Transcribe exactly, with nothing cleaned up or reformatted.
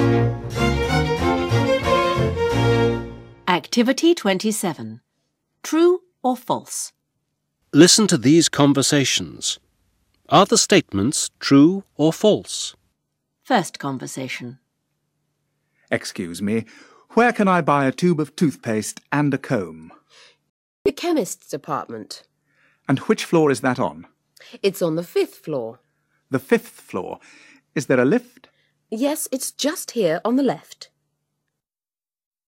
Activity twenty-seven. True or false? Listen to these conversations. Are the statements true or false? First conversation. Excuse me, where can I buy a tube of toothpaste and a comb? The chemist's department. And which floor is that on? It's on the fifth floor. The fifth floor. Is there a lift? Yes, it's just here on the left.